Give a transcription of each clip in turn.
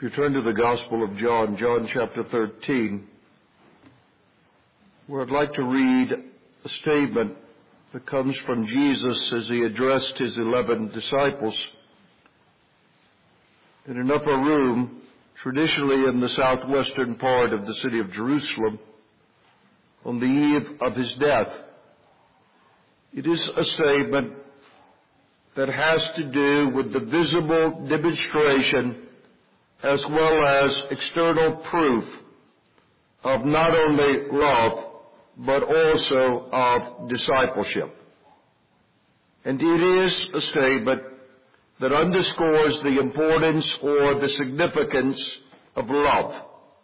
If you turn to the Gospel of John, John chapter 13, where I'd like to read a statement that comes from Jesus as he addressed his 11 disciples in an upper room, traditionally in the southwestern part of the city of Jerusalem, on the eve of his death. It is a statement that has to do with the visible demonstration as well as external proof of not only love, but also of discipleship. And it is a statement that underscores the importance or the significance of love.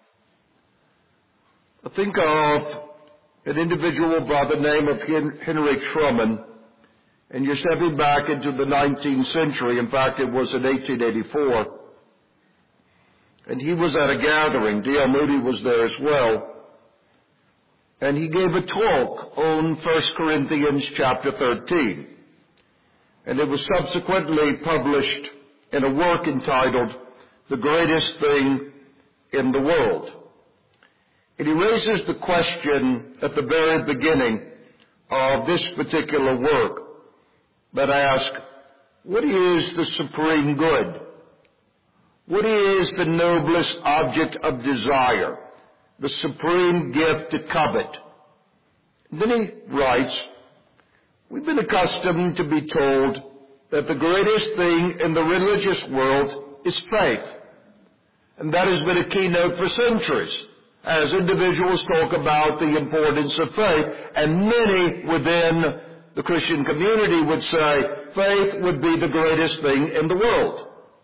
I think of an individual by the name of Henry Truman, and you're stepping back into the 19th century. In fact, it was in 1884. And he was at a gathering. D.L. Moody was there as well. And he gave a talk on 1 Corinthians chapter 13. And it was subsequently published in a work entitled The Greatest Thing in the World. And he raises the question at the very beginning of this particular work that asks, what is the supreme good? What is the noblest object of desire, the supreme gift to covet? And then he writes, we've been accustomed to be told that the greatest thing in the religious world is faith. And that has been a keynote for centuries, as individuals talk about the importance of faith. And many within the Christian community would say faith would be the greatest thing in the world.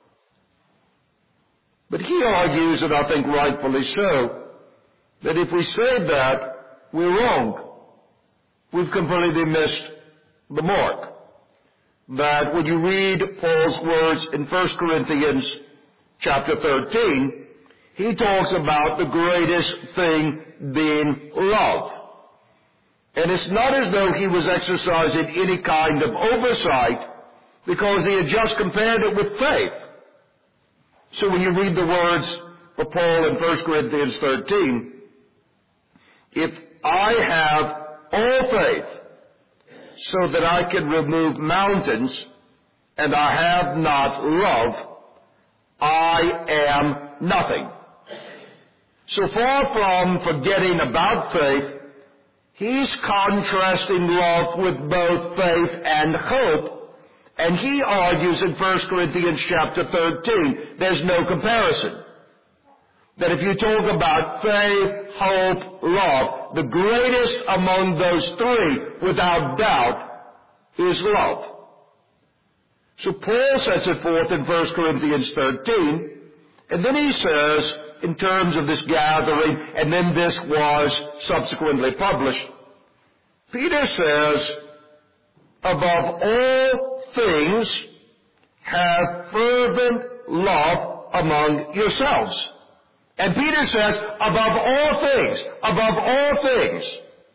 But he argues, and I think rightfully so, that if we say that, we're wrong. We've completely missed the mark. That when you read Paul's words in 1 Corinthians chapter 13, he talks about the greatest thing being love. And it's not as though he was exercising any kind of oversight, because he had just compared it with faith. So when you read the words of Paul in 1 Corinthians 13, if I have all faith so that I can remove mountains, and I have not love, I am nothing. So far from forgetting about faith, he's contrasting love with both faith and hope. And he argues in 1 Corinthians chapter 13, there's no comparison. That if you talk about faith, hope, love, the greatest among those three, without doubt, is love. So Paul sets it forth in 1 Corinthians 13, and then he says, in terms of this gathering, and then this was subsequently published, Peter says, above all things, have fervent love among yourselves. And Peter says, above all things,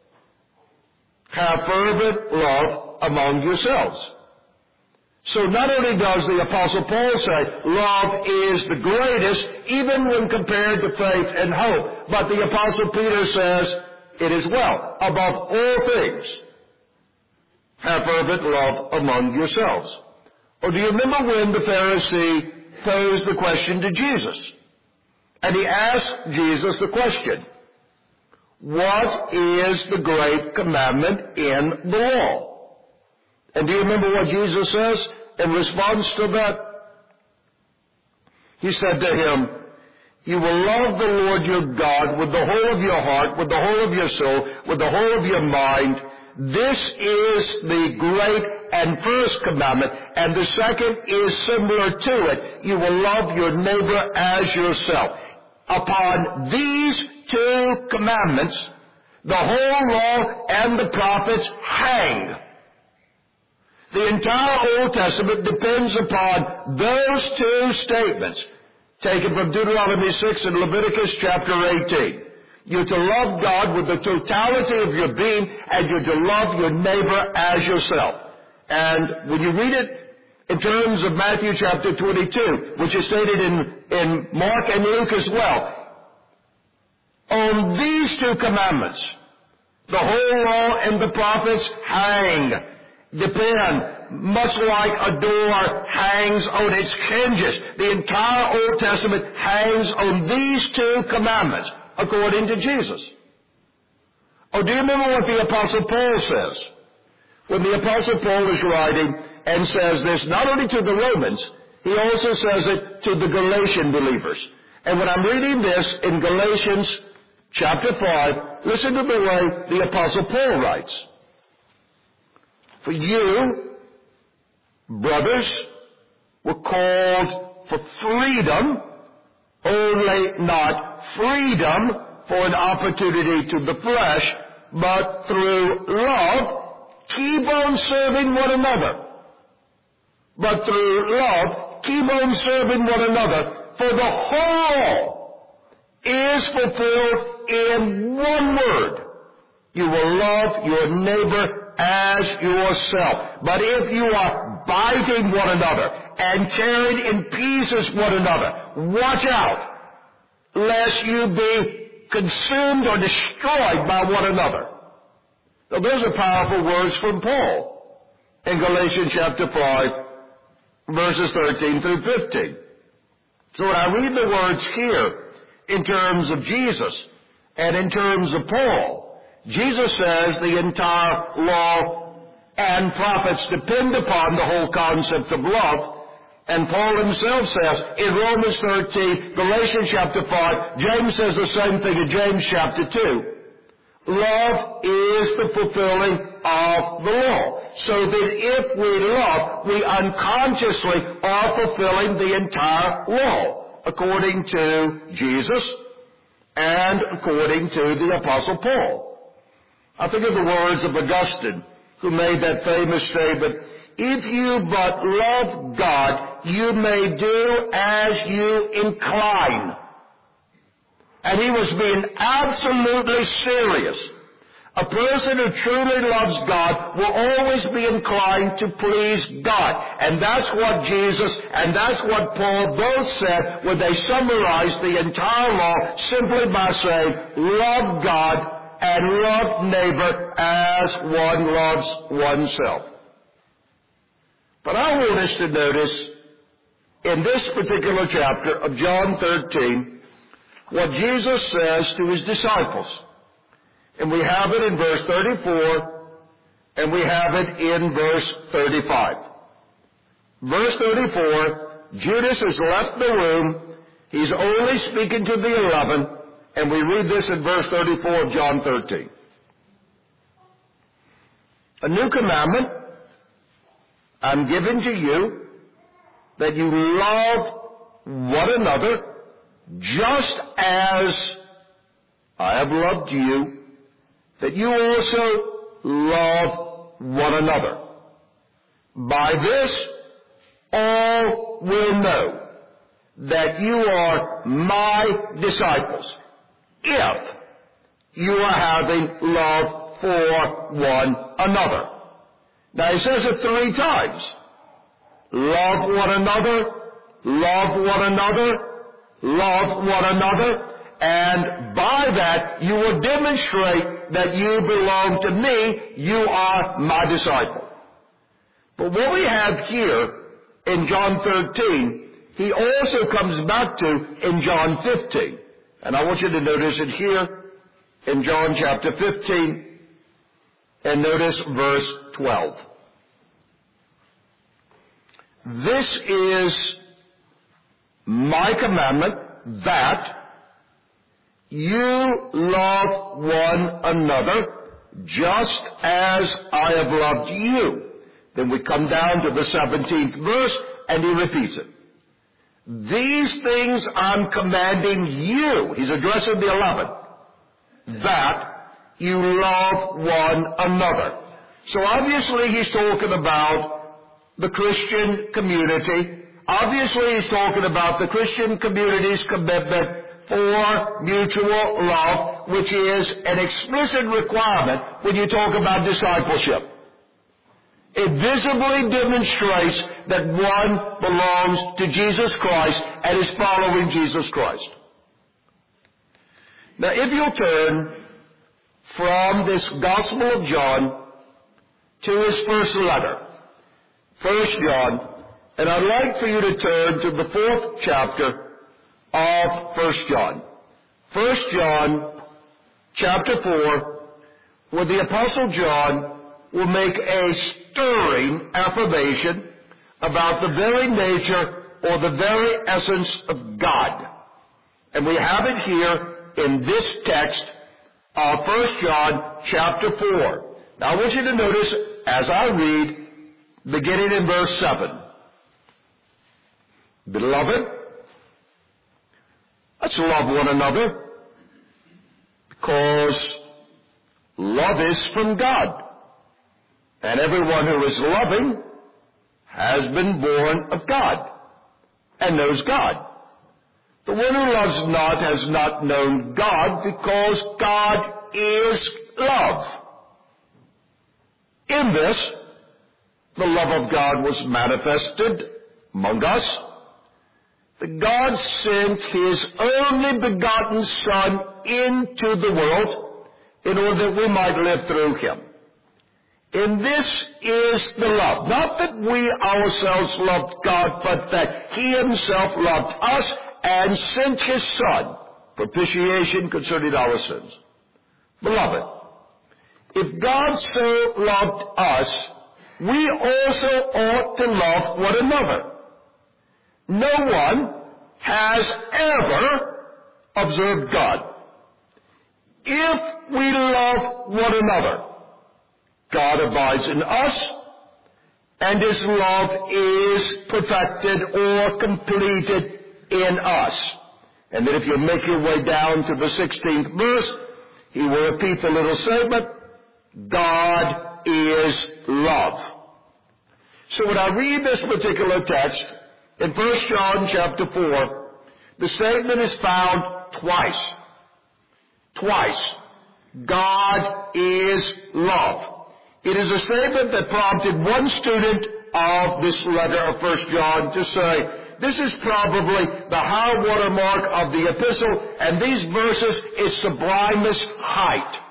have fervent love among yourselves. So not only does the Apostle Paul say love is the greatest, even when compared to faith and hope, but the Apostle Peter says it as well. Above all things, have fervent love among yourselves. Or do you remember when the Pharisee posed the question to Jesus? And he asked Jesus the question, what is the great commandment in the law? And do you remember what Jesus says in response to that? He said to him, you will love the Lord your God with the whole of your heart, with the whole of your soul, with the whole of your mind. This is the great and first commandment, and the second is similar to it. You will love your neighbor as yourself. Upon these two commandments, the whole law and the prophets hang. The entire Old Testament depends upon those two statements, taken from Deuteronomy 6 and Leviticus chapter 18. You're to love God with the totality of your being, and you're to love your neighbor as yourself. And when you read it in terms of Matthew chapter 22, which is stated in Mark and Luke as well. On these two commandments, the whole law and the prophets depend, much like a door hangs on its hinges. The entire Old Testament hangs on these two commandments, according to Jesus. Oh, do you remember what the Apostle Paul says? When the Apostle Paul is writing and says this, not only to the Romans, he also says it to the Galatian believers. And when I'm reading this in Galatians chapter 5, listen to the way the Apostle Paul writes. For you, brothers, were called for freedom, only not freedom for an opportunity to the flesh, but through love, keep on serving one another. But through love, keep on serving one another, for the whole is fulfilled in one word. You will love your neighbor as yourself. But if you are biting one another and tearing in pieces one another, watch out, lest you be consumed or destroyed by one another. Now, those are powerful words from Paul in Galatians chapter 5, verses 13 through 15. So when I read the words here in terms of Jesus and in terms of Paul, Jesus says the entire law and prophets depend upon the whole concept of love. And Paul himself says in Romans 13, Galatians chapter 5, James says the same thing in James chapter 2. Love is the fulfilling of the law. So that if we love, we unconsciously are fulfilling the entire law, according to Jesus and according to the Apostle Paul. I think of the words of Augustine, who made that famous statement, if you but love God, you may do as you incline. And he was being absolutely serious. A person who truly loves God will always be inclined to please God. And that's what Jesus and that's what Paul both said when they summarized the entire law simply by saying, love God and love neighbor as one loves oneself. But I want us to notice in this particular chapter of John 13, what Jesus says to his disciples. And we have it in verse 34, and we have it in verse 35. Verse 34, Judas has left the room. He's only speaking to the 11, and we read this in verse 34 of John 13. A new commandment I'm giving to you, that you love one another, just as I have loved you, that you also love one another. By this, all will know that you are my disciples, if you are having love for one another. Now, he says it 3 times. Love one another, love one another, love one another, and by that you will demonstrate that you belong to me, you are my disciple. But what we have here in John 13, he also comes back to in John 15. And I want you to notice it here in John chapter 15, and notice verse 12. This is my commandment, that you love one another just as I have loved you. Then we come down to the 17th verse, and he repeats it. These things I'm commanding you, he's addressing the 11, that you love one another. So obviously he's talking about the Christian community. Obviously he's talking about the Christian community's commitment for mutual love, which is an explicit requirement when you talk about discipleship. It visibly demonstrates that one belongs to Jesus Christ and is following Jesus Christ. Now, if you'll turn from this Gospel of John to his first letter, 1 John, and I'd like for you to turn to the 4th chapter of 1 John. 1 John chapter 4, where the Apostle John will make a stirring affirmation about the very nature or the very essence of God. And we have it here in this text of 1 John chapter 4. Now I want you to notice as I read, beginning in verse 7. Beloved, let's love one another, because love is from God. And everyone who is loving has been born of God and knows God. The one who loves not has not known God, because God is love. In this, the love of God was manifested among us, that God sent His only begotten Son into the world in order that we might live through Him. And this is the love. Not that we ourselves loved God, but that He Himself loved us and sent His Son, propitiation concerning our sins. Beloved, if God so loved us, we also ought to love one another. No one has ever observed God. If we love one another, God abides in us, and His love is perfected or completed in us. And then if you make your way down to the 16th verse, he will repeat the little statement, God is love. So when I read this particular text, in 1 John chapter 4, the statement is found twice. Twice. God is love. It is a statement that prompted one student of this letter of 1 John to say, this is probably the high water mark of the epistle, and these verses is sublimest height.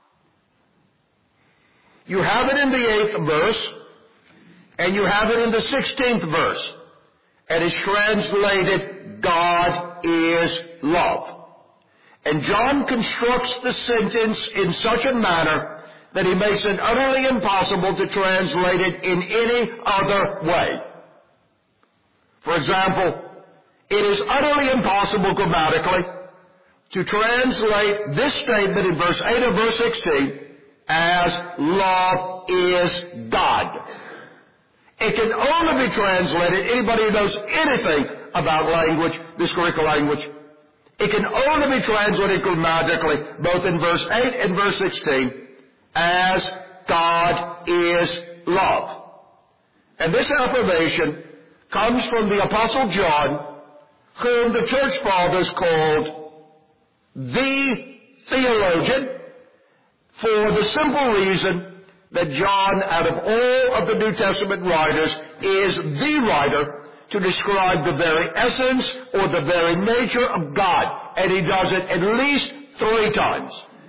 You have it in the 8th verse, and you have it in the 16th verse, and it's translated, God is love. And John constructs the sentence in such a manner that he makes it utterly impossible to translate it in any other way. For example, it is utterly impossible grammatically to translate this statement in verse 8 of verse 16 as love is God. It can only be translated, anybody who knows anything about language, this Greek language, it can only be translated grammatically, both in verse 8 and verse 16, as God is love. And this affirmation comes from the Apostle John, whom the church fathers called the theologian, for the simple reason that John, out of all of the New Testament writers, is the writer to describe the very essence or the very nature of God. And he does it at least 3 times.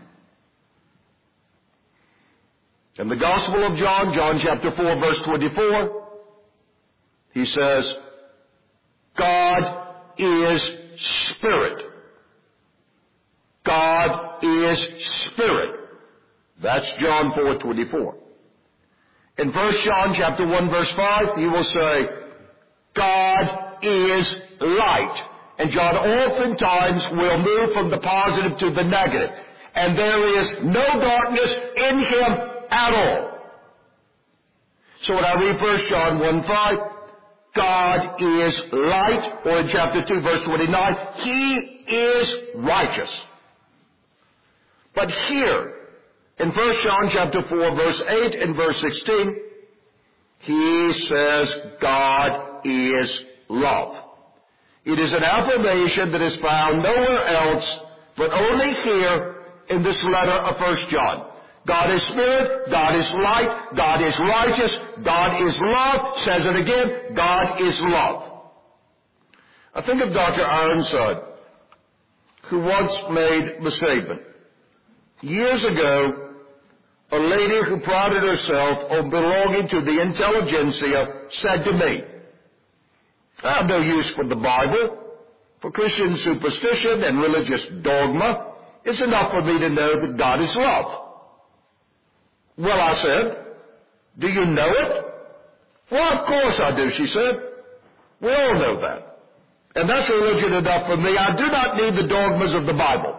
In the Gospel of John, John chapter 4, verse 24, he says, God is Spirit. God is Spirit. That's John 4:24. In 1 John chapter 1, verse 5, he will say, God is light. And John oftentimes will move from the positive to the negative. And there is no darkness in Him at all. So when I read 1 John 1:5, God is light, or in chapter 2, verse 29, He is righteous. But here, in 1 John chapter 4, verse 8 and verse 16, he says God is love. It is an affirmation that is found nowhere else, but only here in this letter of 1 John. God is spirit, God is light, God is righteous, God is love. Says it again, God is love. I think of Dr. Ironside, who once made the statement. Years ago, a lady who prided herself on belonging to the intelligentsia said to me, I have no use for the Bible. For Christian superstition and religious dogma, it's enough for me to know that God is love. Well, I said, do you know it? Well, of course I do, she said. We all know that. And that's religion enough for me. I do not need the dogmas of the Bible.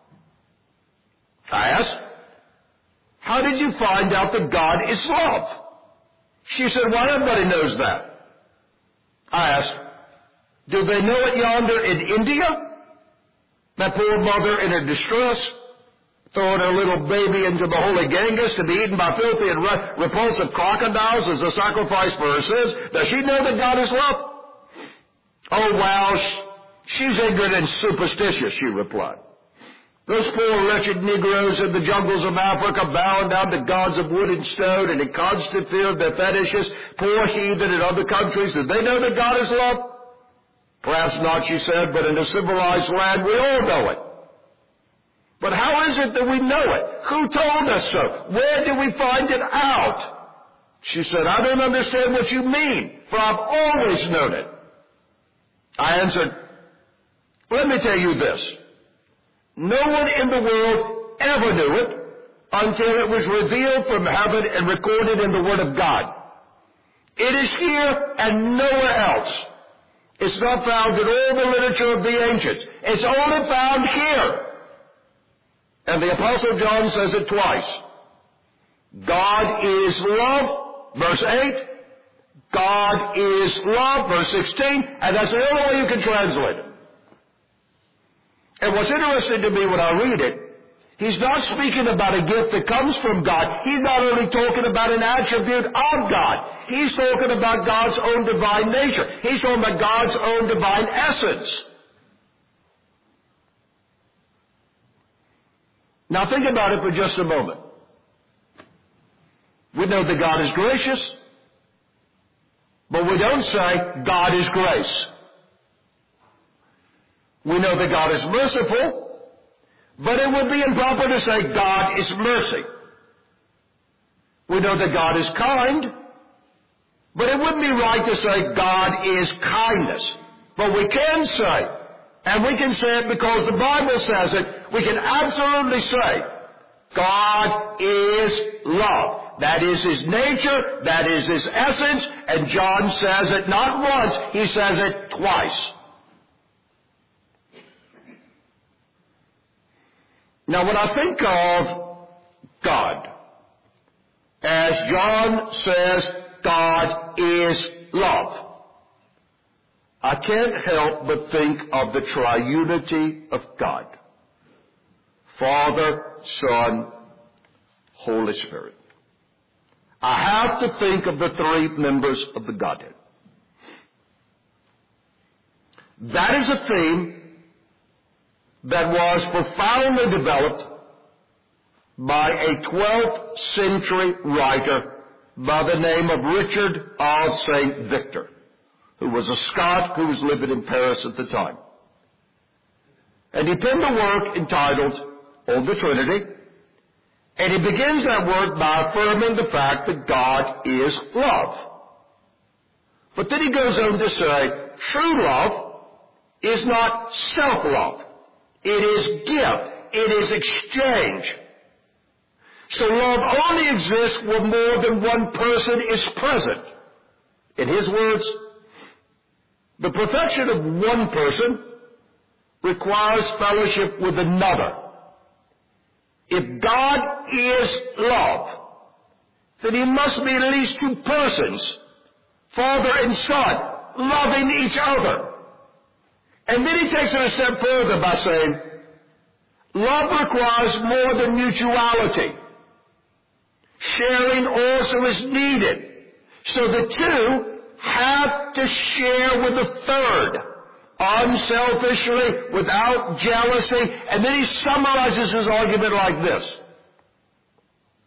I asked, how did you find out that God is love? She said, well, everybody knows that. I asked, do they know it yonder in India? That poor mother in her distress, throwing her little baby into the holy Ganges to be eaten by filthy and repulsive crocodiles as a sacrifice for her sins. Does she know that God is love? Oh, well, she's ignorant and superstitious, she replied. Those poor wretched Negroes in the jungles of Africa bowing down to gods of wood and stone and in constant fear of their fetishes, poor heathen in other countries, do they know that God is love? Perhaps not, she said, but in a civilized land we all know it. But how is it that we know it? Who told us so? Where did we find it out? She said, I don't understand what you mean, for I've always known it. I answered, let me tell you this. No one in the world ever knew it until it was revealed from heaven and recorded in the Word of God. It is here and nowhere else. It's not found in all the literature of the ancients. It's only found here. And the Apostle John says it twice. God is love, verse 8. God is love, verse 16. And that's the only way you can translate it. And what's interesting to me when I read it, he's not speaking about a gift that comes from God. He's not only talking about an attribute of God. He's talking about God's own divine nature. He's talking about God's own divine essence. Now think about it for just a moment. We know that God is gracious, but we don't say God is grace. We know that God is merciful, but it would be improper to say God is mercy. We know that God is kind, but it wouldn't be right to say God is kindness. But we can say, and we can say it because the Bible says it, we can absolutely say, God is love. That is His nature, that is His essence, and John says it not once, he says it twice. Now when I think of God, as John says, God is love, I can't help but think of the triunity of God. Father, Son, Holy Spirit. I have to think of the three members of the Godhead. That is a theme that was profoundly developed by a 12th century writer by the name of Richard of St. Victor, who was a Scot who was living in Paris at the time. And he penned a work entitled On the Trinity, and he begins that work by affirming the fact that God is love. But then he goes on to say, true love is not self-love. It is gift. It is exchange. So love only exists when more than one person is present. In his words, the perfection of one person requires fellowship with another. If God is love, then He must be at least two persons, Father and Son, loving each other. And then he takes it a step further by saying, love requires more than mutuality. Sharing also is needed. So the two have to share with the third, unselfishly, without jealousy. And then he summarizes his argument like this.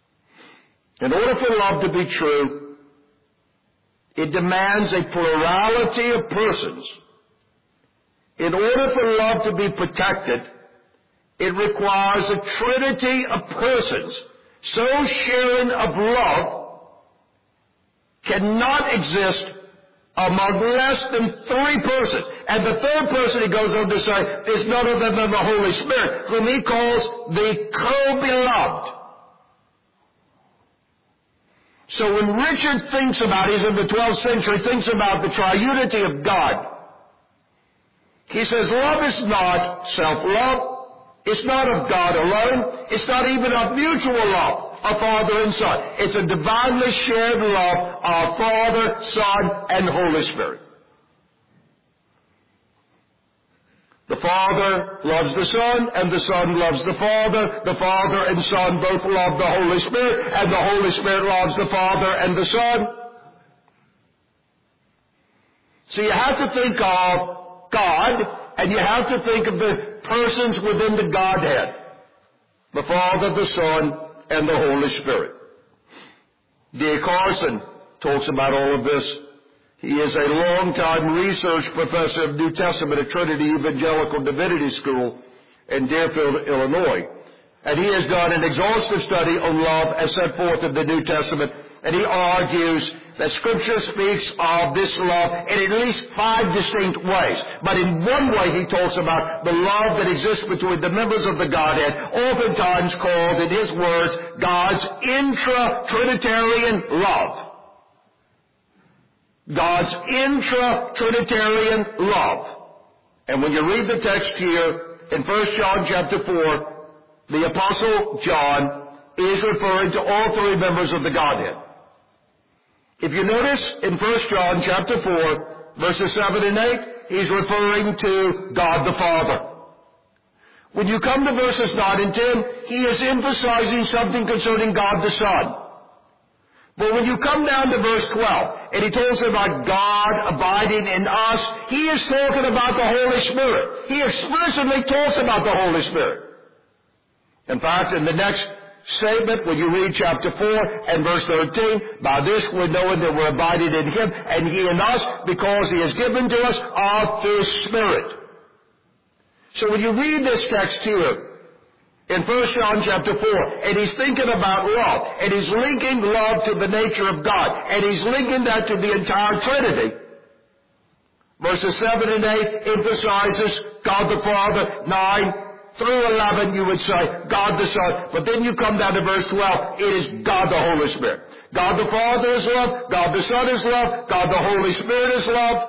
In order for love to be true, it demands a plurality of persons. In order for love to be protected, it requires a trinity of persons. So sharing of love cannot exist among less than 3 persons. And the third person, he goes on to say, is none other than the Holy Spirit, whom he calls the co-beloved. So when Richard thinks about, he's in the 12th century, thinks about the triunity of God, he says love is not self-love. It's not of God alone. It's not even of mutual love of Father and Son. It's a divinely shared love of Father, Son, and Holy Spirit. The Father loves the Son, and the Son loves the Father. The Father and Son both love the Holy Spirit, and the Holy Spirit loves the Father and the Son. So you have to think of God, and you have to think of the persons within the Godhead. The Father, the Son, and the Holy Spirit. D.A. Carson talks about all of this. He is a long-time research professor of New Testament at Trinity Evangelical Divinity School in Deerfield, Illinois. And he has done an exhaustive study on love as set forth in the New Testament. And he argues that Scripture speaks of this love in at least 5 distinct ways. But in one way he talks about the love that exists between the members of the Godhead, oftentimes called, in his words, God's intra-Trinitarian love. God's intra-Trinitarian love. And when you read the text here in 1 John chapter 4, the Apostle John is referring to all 3 members of the Godhead. If you notice in 1 John chapter 4, verses 7 and 8, he's referring to God the Father. When you come to verses 9 and 10, he is emphasizing something concerning God the Son. But when you come down to verse 12, and he talks about God abiding in us, he is talking about the Holy Spirit. He explicitly talks about the Holy Spirit. In fact, in the next statement, when you read chapter 4 and verse 13, by this we're knowing that we're abiding in him, and he in us, because he has given to us of his Spirit. So when you read this text here, in 1 John chapter 4, and he's thinking about love, and he's linking love to the nature of God, and he's linking that to the entire Trinity. Verses 7 and 8 emphasizes God the Father. 9 through 11 you would say God the Son. But then you come down to verse 12, it is God the Holy Spirit. God the Father is love, God the Son is love, God the Holy Spirit is love.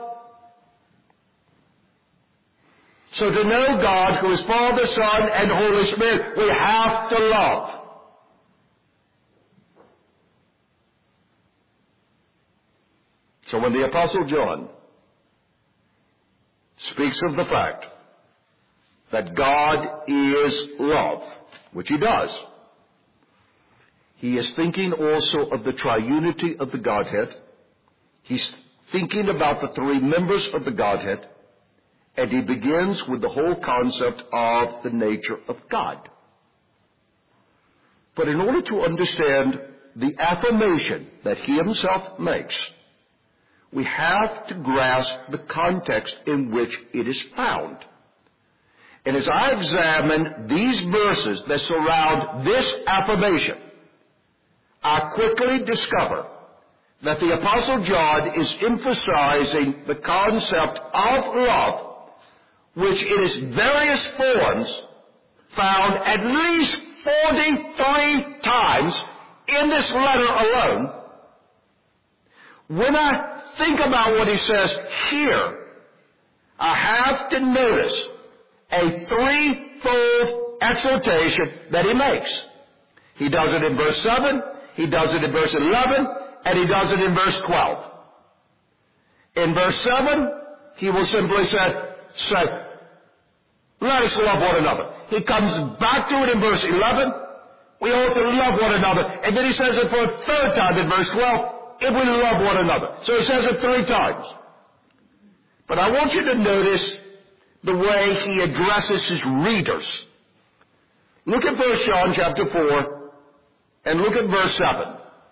So to know God, who is Father, Son, and Holy Spirit, we have to love. So when the Apostle John speaks of the fact that God is love, which he does, he is thinking also of the triunity of the Godhead. He's thinking about the 3 members of the Godhead. And he begins with the whole concept of the nature of God. But in order to understand the affirmation that he himself makes, we have to grasp the context in which it is found. And as I examine these verses that surround this affirmation, I quickly discover that the Apostle John is emphasizing the concept of love, which in its various forms found at least 43 times in this letter alone. When I think about what he says here, I have to notice a 3-fold exhortation that he makes. He does it in verse 7, he does it in verse 11, and he does it in verse 12. In verse 7, he will simply say, let us love one another. He comes back to it in verse 11. We ought to love one another. And then he says it for a 3rd time in verse 12. If we love one another. So he says it 3 times. But I want you to notice the way he addresses his readers. Look at 1 John chapter 4 and look at verse 7.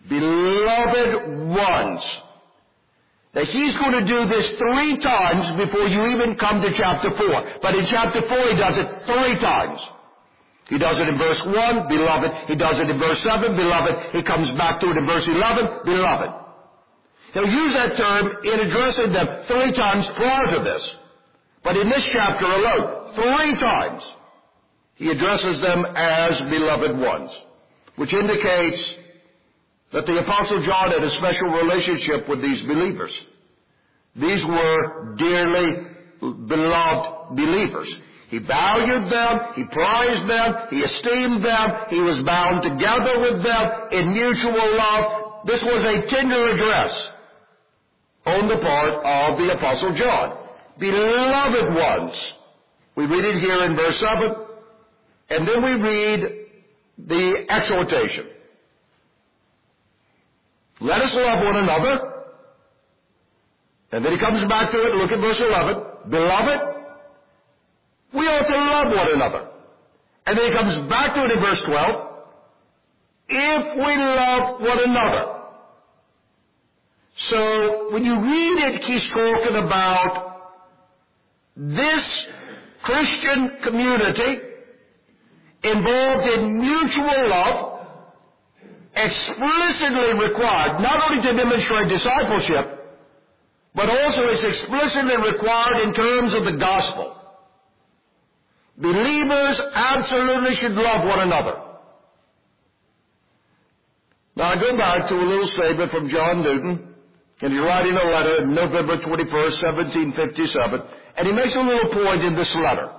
beloved ones. Now he's going to do this 3 times before you even come to chapter 4. But in chapter 4 he does it 3 times. He does it in verse 1, beloved. He does it in verse 7, beloved. He comes back to it in verse 11, beloved. He'll use that term in addressing them 3 times prior to this. But in this chapter alone, 3 times, he addresses them as beloved ones, which indicates that the Apostle John had a special relationship with these believers. These were dearly beloved believers. He valued them, he prized them, he esteemed them, he was bound together with them in mutual love. This was a tender address on the part of the Apostle John. Beloved ones. We read it here in verse 7, and then we read the exhortation. Let us love one another. And then he comes back to it. Look at verse 11. Beloved, we ought to love one another. And then he comes back to it in verse 12. If we love one another. So when you read it, he's talking about this Christian community involved in mutual love, explicitly required not only to demonstrate discipleship, but also is explicitly required in terms of the gospel. Believers absolutely should love one another. Now I go back to a little statement from John Newton, and he's writing a letter on November 21st, 1757, and he makes a little point in this letter.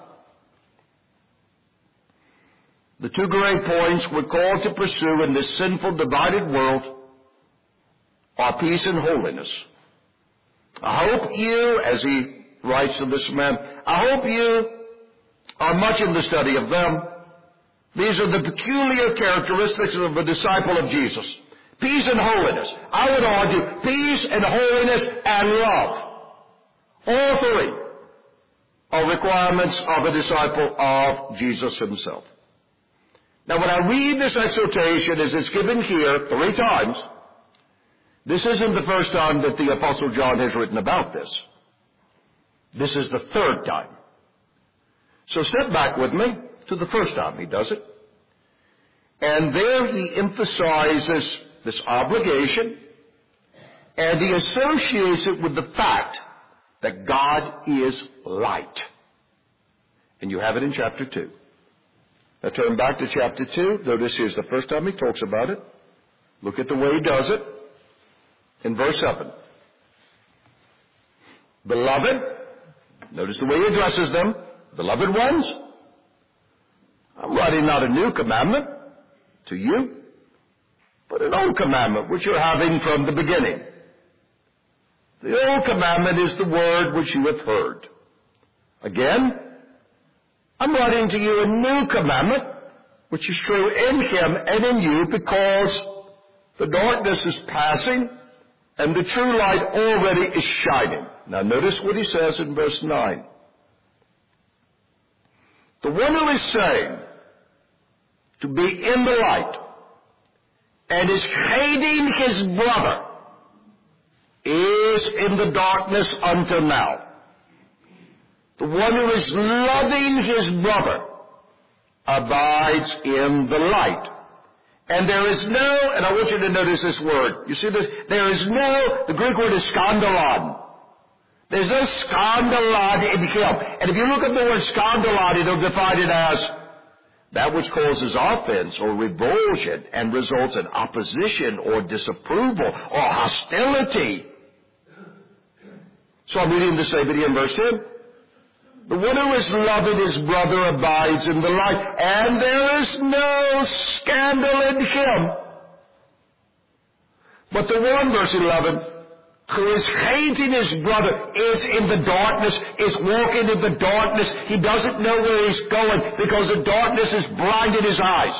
The 2 great points we're called to pursue in this sinful, divided world are peace and holiness. I hope you, as he writes to this man, I hope you are much in the study of them. These are the peculiar characteristics of a disciple of Jesus. Peace and holiness. I would argue peace and holiness and love. All 3 are requirements of a disciple of Jesus himself. Now when I read this exhortation as it's given here 3 times, this isn't the first time that the Apostle John has written about this. This is the 3rd time. So step back with me to the first time he does it. And there he emphasizes this obligation, and he associates it with the fact that God is light. And you have it in chapter 2. Now turn back to chapter 2. Notice here's the first time he talks about it. Look at the way he does it. In verse 7. Beloved, notice the way he addresses them. Beloved ones, I'm writing not a new commandment to you, but an old commandment which you're having from the beginning. The old commandment is the word which you have heard. Again, I'm writing to you a new commandment, which is true in him and in you, because the darkness is passing and the true light already is shining. Now notice what he says in verse 9. The one who is saying to be in the light and is hating his brother is in the darkness until now. The one who is loving his brother abides in the light. And there is no, and I want you to notice this word. You see this? There is no, the Greek word is skandalon. There's no skandalon in him. And if you look at the word skandalon, it'll define it as that which causes offense or revulsion and results in opposition or disapproval or hostility. So I'm reading the same in verse 10. The one who is loving his brother abides in the light, and there is no scandal in him. But the one, verse 11, who is hating his brother is in the darkness, is walking in the darkness. He doesn't know where he's going because the darkness has blinded his eyes.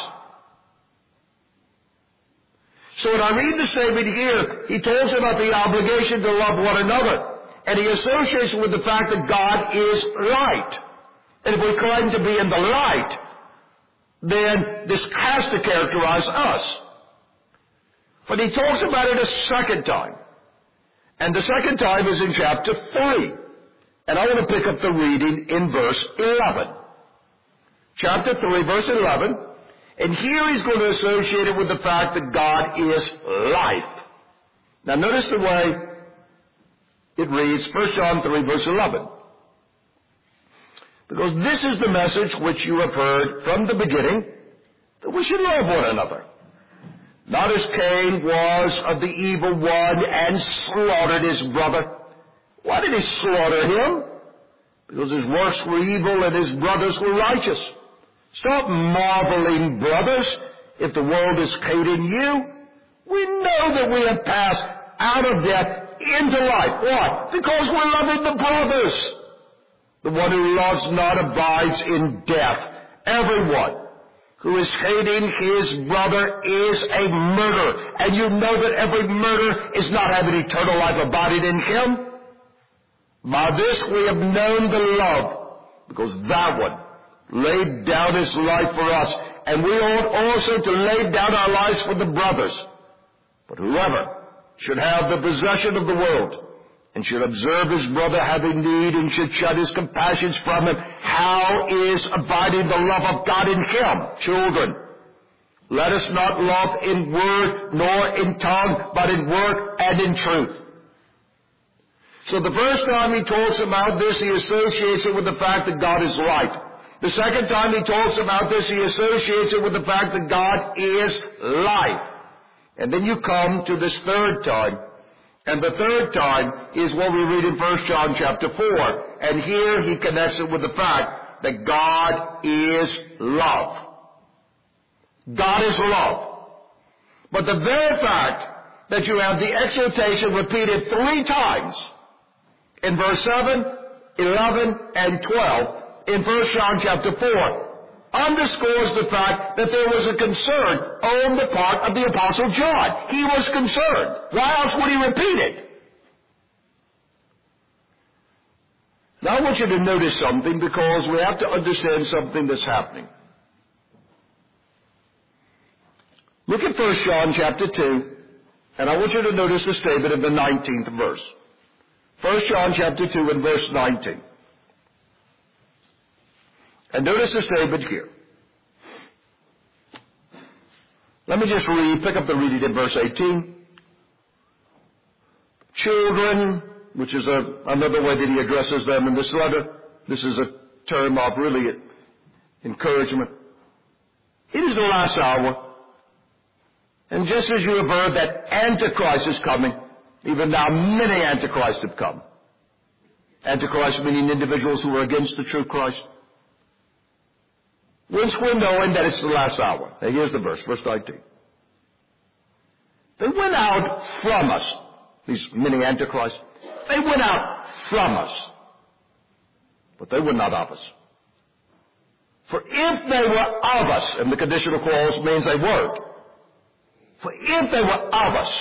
So when I read the statement here, he talks about the obligation to love one another. And he associates it with the fact that God is light. And if we claim to be in the light, then this has to characterize us. But he talks about it a second time. And the second time is in chapter 3. And I want to pick up the reading in verse 11. Chapter 3, verse 11. And here he's going to associate it with the fact that God is life. Now notice the way it reads, 1 John 3, verse 11. Because this is the message which you have heard from the beginning, that we should love one another. Not as Cain was of the evil one and slaughtered his brother. Why did he slaughter him? Because his works were evil and his brothers were righteous. Stop marveling, brothers, if the world is hating you. We know that we have passed out of death into life. Why? Because we're loving the brothers. The one who loves not abides in death. Everyone who is hating his brother is a murderer. And you know that every murderer is not having eternal life abiding in him. By this we have known the love, because that one laid down his life for us. And we ought also to lay down our lives for the brothers. But whoever should have the possession of the world, and should observe his brother having need, and should shut his compassions from him, how is abiding the love of God in him? Children, let us not love in word nor in tongue, but in word and in truth. So the first time he talks about this, he associates it with the fact that God is light. The second time he talks about this, he associates it with the fact that God is life. And then you come to this third time. And the third time is what we read in 1 John chapter 4. And here he connects it with the fact that God is love. God is love. But the very fact that you have the exhortation repeated 3 times in verse 7, 11, and 12 in 1 John chapter 4 underscores the fact that there was a concern on the part of the Apostle John. He was concerned. Why else would he repeat it? Now I want you to notice something, because we have to understand something that's happening. Look at 1 John chapter 2, and I want you to notice the statement in the 19th verse. 1 John chapter 2 and verse 19. And notice the statement here. Let me just pick up the reading in verse 18. Children, which is another way that he addresses them in this letter. This is a term of really encouragement. It is the last hour. And just as you have heard that Antichrist is coming, even now many Antichrists have come. Antichrist meaning individuals who are against the true Christ. Once we're knowing that it's the last hour. Now here's the verse 19. They went out from us, these many antichrists. They went out from us, but they were not of us. For if they were of us, and the conditional clause means they weren't. For if they were of us,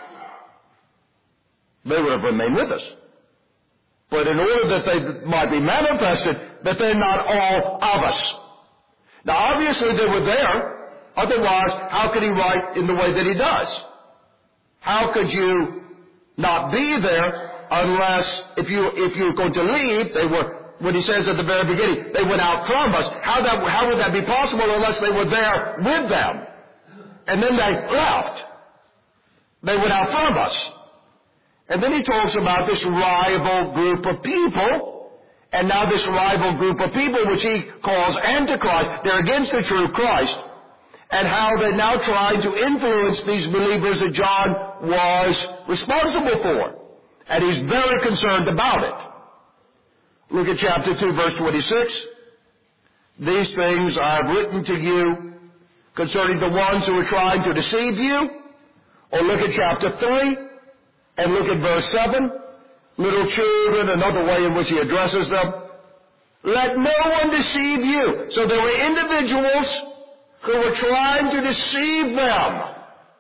they would have remained with us. But in order that they might be manifested, that they're not all of us. Now obviously they were there, otherwise how could he write in the way that he does? How could you not be there unless if you're going to leave, they were, when he says at the very beginning, they went out from us, how would that be possible unless they were there with them? And then they left. They went out from us. And then he talks about this rival group of people. And now this rival group of people, which he calls Antichrist, they're against the true Christ. And how they're now trying to influence these believers that John was responsible for. And he's very concerned about it. Look at chapter 2, verse 26. These things I have written to you concerning the ones who are trying to deceive you. Or look at chapter 3 and look at verse 7. Little children, another way in which he addresses them. Let no one deceive you. So there were individuals who were trying to deceive them.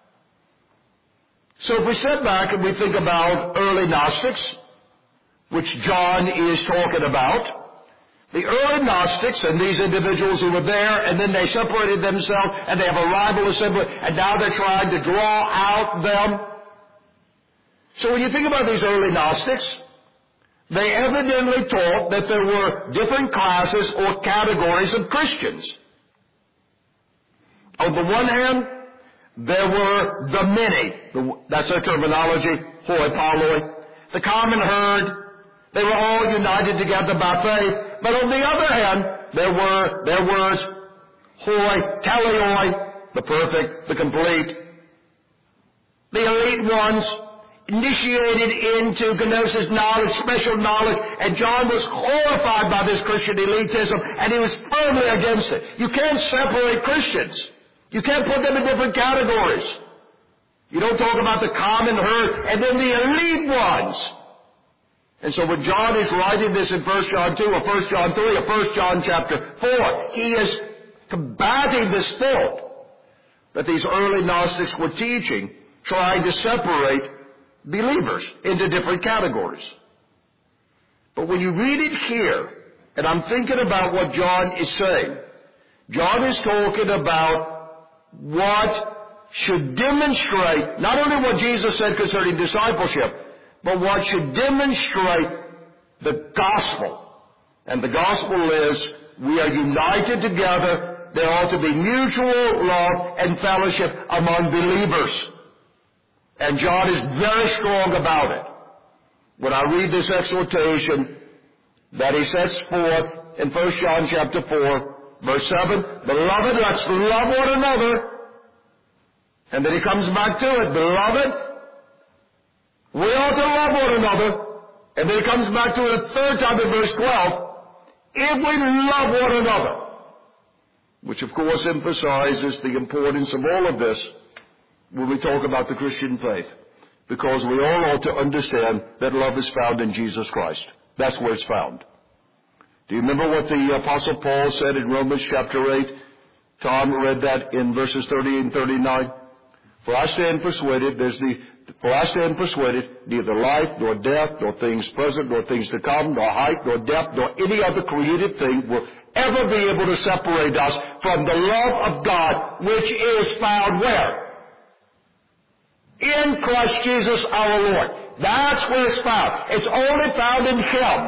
So if we step back and we think about early Gnostics, which John is talking about, The early Gnostics and these individuals who were there, and then they separated themselves, and they have a rival assembly, and now they're trying to draw out them. So when you think about these early Gnostics, they evidently taught that there were different classes or categories of Christians. On the one hand, there were the many, that's their terminology, hoi polloi, the common herd. They were all united together by faith. But on the other hand, there was hoi teleoi, the perfect, the complete, the elite ones, initiated into gnosis knowledge, special knowledge, and John was horrified by this Christian elitism, and he was firmly against it. You can't separate Christians. You can't put them in different categories. You don't talk about the common herd and then the elite ones. And so when John is writing this in 1 John 2 or 1 John 3 or 1 John chapter 4, he is combating this thought that these early Gnostics were teaching, trying to separate believers into different categories. But when you read it here, and I'm thinking about what John is saying, John is talking about what should demonstrate not only what Jesus said concerning discipleship, but what should demonstrate the gospel. And the gospel is we are united together. There ought to be mutual love and fellowship among believers. And John is very strong about it. When I read this exhortation that he sets forth in 1 John chapter 4, verse 7, beloved, let's love one another. And then he comes back to it, beloved, we ought to love one another. And then he comes back to it a third time in verse 12, if we love one another. Which of course emphasizes the importance of all of this when we talk about the Christian faith. Because we all ought to understand that love is found in Jesus Christ. That's where it's found. Do you remember what the Apostle Paul said in Romans chapter 8? Tom read that in verses 30 and 39. For I stand persuaded, neither life, nor death, nor things present, nor things to come, nor height, nor depth, nor any other created thing will ever be able to separate us from the love of God, which is found where? In Christ Jesus our Lord. That's where it's found. It's only found in Him.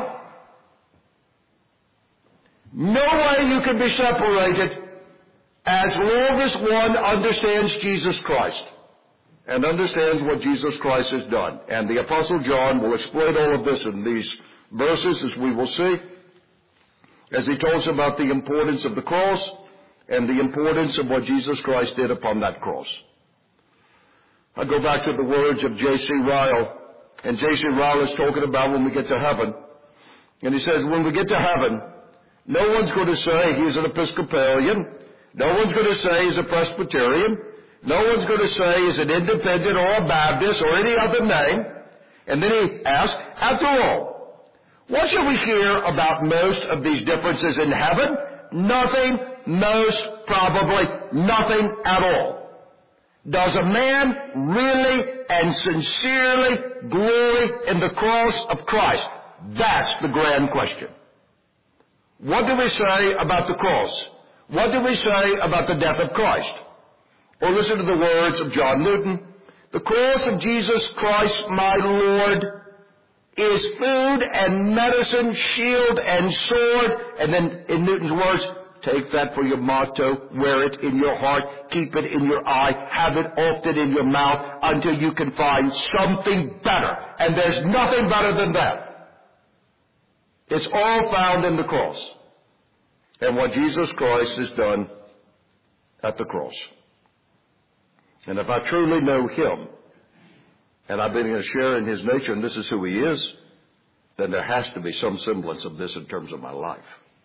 No way you can be separated as long as one understands Jesus Christ and understands what Jesus Christ has done. And the Apostle John will explain all of this in these verses, as we will see, as he tells about the importance of the cross and the importance of what Jesus Christ did upon that cross. I go back to the words of J.C. Ryle, and J.C. Ryle is talking about when we get to heaven. And he says, when we get to heaven, no one's going to say he's an Episcopalian. No one's going to say he's a Presbyterian. No one's going to say he's an Independent or a Baptist or any other name. And then he asks, after all, what shall we hear about most of these differences in heaven? Nothing, most probably nothing at all. Does a man really and sincerely glory in the cross of Christ? That's the grand question. What do we say about the cross? What do we say about the death of Christ? Or listen to the words of John Newton. The cross of Jesus Christ, my Lord, is food and medicine, shield and sword. And then in Newton's words, take that for your motto, wear it in your heart, keep it in your eye, have it often in your mouth until you can find something better. And there's nothing better than that. It's all found in the cross and what Jesus Christ has done at the cross. And if I truly know Him, and I've been going to share in His nature, and this is who He is, then there has to be some semblance of this in terms of my life.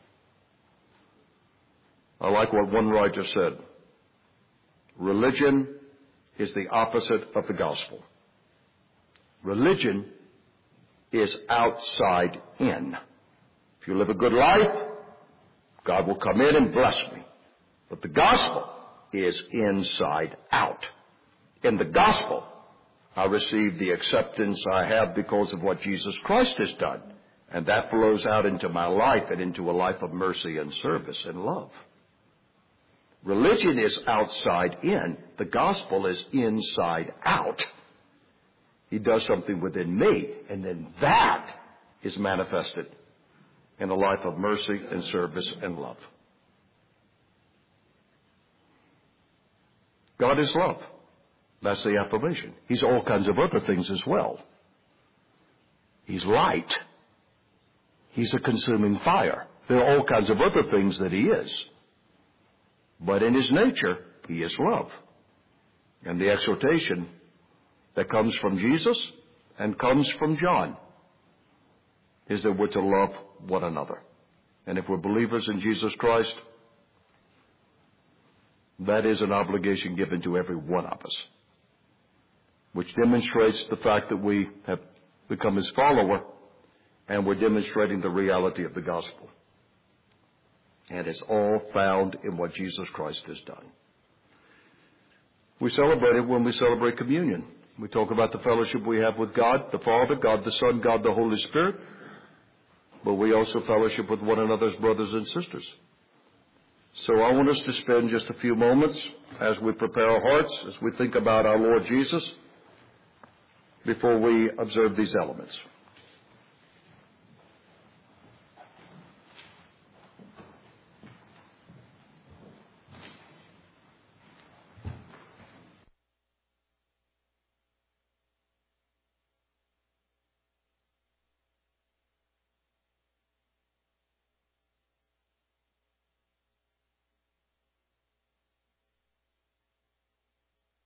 I like what one writer said. Religion is the opposite of the gospel. Religion is outside in. If you live a good life, God will come in and bless me. But the gospel is inside out. In the gospel, I receive the acceptance I have because of what Jesus Christ has done. And that flows out into my life and into a life of mercy and service and love. Religion is outside in. The gospel is inside out. He does something within me, and then that is manifested in a life of mercy and service and love. God is love. That's the affirmation. He's all kinds of other things as well. He's light. He's a consuming fire. There are all kinds of other things that he is. But in his nature, he is love. And the exhortation that comes from Jesus and comes from John is that we're to love one another. And if we're believers in Jesus Christ, that is an obligation given to every one of us, which demonstrates the fact that we have become his follower, and we're demonstrating the reality of the gospel. And it's all found in what Jesus Christ has done. We celebrate it when we celebrate communion. We talk about the fellowship we have with God, the Father, God the Son, God the Holy Spirit. But we also fellowship with one another as brothers and sisters. So I want us to spend just a few moments as we prepare our hearts, as we think about our Lord Jesus, before we observe these elements.